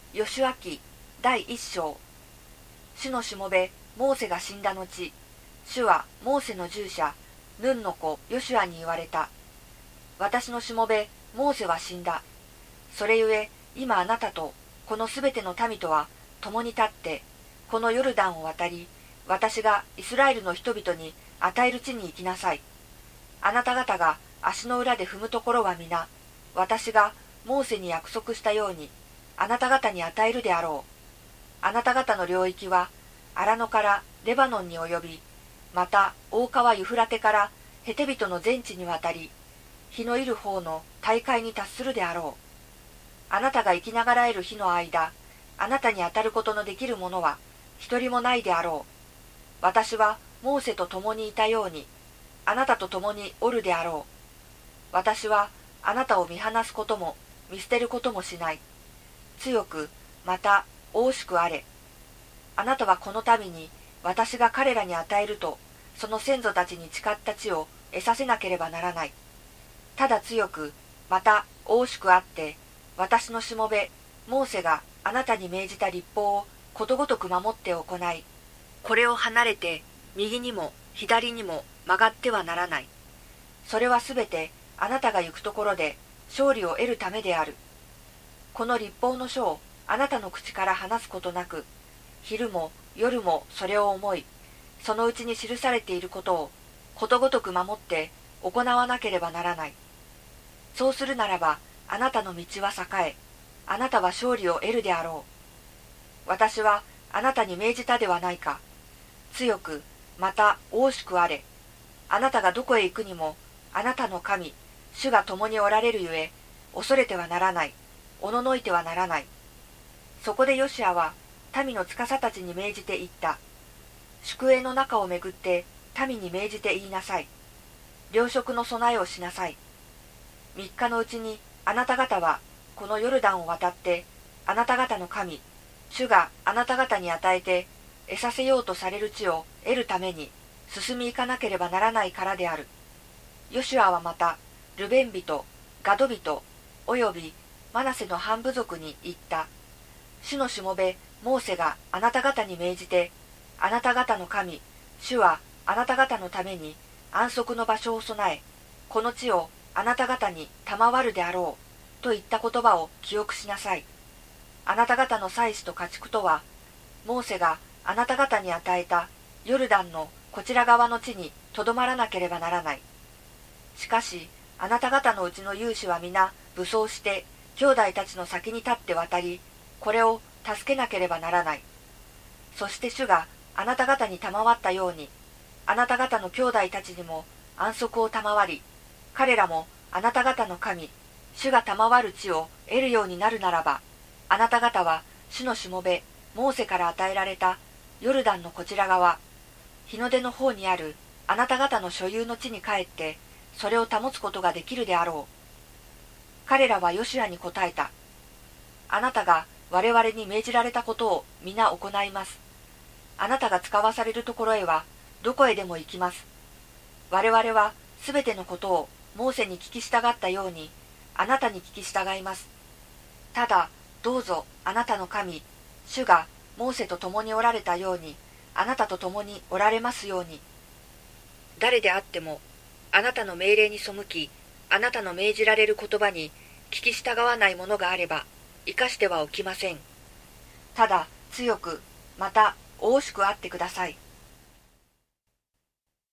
ヨシュア記第一章。主のしもべモーセが死んだ後、主はモーセの従者ヌンの子ヨシュアに言われた。私のしもべモーセは死んだ。それゆえ今あなたとこのすべての民とは共に立ってこのヨルダンを渡り、私がイスラエルの人々に与える地に行きなさい。あなた方が足の裏で踏むところは皆、私がモーセに約束したようにあなた方に与えるであろう。あなた方の領域はアラノからレバノンに及び、また大川ユフラテからヘテ人の全地に渡り、日のいる方の大海に達するであろう。あなたが生きながらえる日の間、あなたに当たることのできるものは一人もないであろう。私はモーセと共にいたように、あなたと共におるであろう。私はあなたを見放すことも見捨てることもしない。強く、また大しくあれ。あなたはこの民に私が彼らに与えると、その先祖たちに誓った地を得させなければならない。ただ強く、また大しくあって、私のしもべ、モーセがあなたに命じた律法をことごとく守って行い、これを離れて右にも左にも曲がってはならない。それはすべてあなたが行くところで勝利を得るためである。この律法の書をあなたの口から話すことなく、昼も夜もそれを思い、そのうちに記されていることをことごとく守って行わなければならない。そうするならば、あなたの道は栄え、あなたは勝利を得るであろう。私はあなたに命じたではないか。強く、また大しくあれ。あなたがどこへ行くにも、あなたの神、主が共におられるゆえ、恐れてはならない。おののいてはならない。そこでヨシュアは民の司たちに命じて言った。宿営の中をめぐって民に命じて言いなさい。糧食の備えをしなさい。3日のうちにあなた方はこのヨルダンを渡ってあなた方の神、主があなた方に与えて得させようとされる地を得るために進み行かなければならないからである。ヨシュアはまたルベン人、ガド人、およびマナセの半部族に言った。主のしもべモーセがあなた方に命じて、あなた方の神、主はあなた方のために安息の場所を備え、この地をあなた方に賜るであろう、といった言葉を記憶しなさい。あなた方の祭司と家畜とは、モーセがあなた方に与えたヨルダンのこちら側の地にとどまらなければならない。しかし、あなた方のうちの勇士は皆武装して、兄弟たちの先に立って渡り、これを助けなければならない。そして主があなた方に賜ったように、あなた方の兄弟たちにも安息を賜り、彼らもあなた方の神、主が賜る地を得るようになるならば、あなた方は主のしもべ、モーセから与えられたヨルダンのこちら側、日の出の方にあるあなた方の所有の地に帰って、それを保つことができるであろう。彼らはヨシュアに答えた。あなたが我々に命じられたことを皆行います。あなたが使わされるところへはどこへでも行きます。我々はすべてのことをモーセに聞き従ったようにあなたに聞き従います。ただどうぞあなたの神、主がモーセと共におられたようにあなたと共におられますように。誰であってもあなたの命令に背き、あなたの命じられる言葉に聞き従わないものがあれば、生かしてはおきません。ただ強く、また大しくあってください。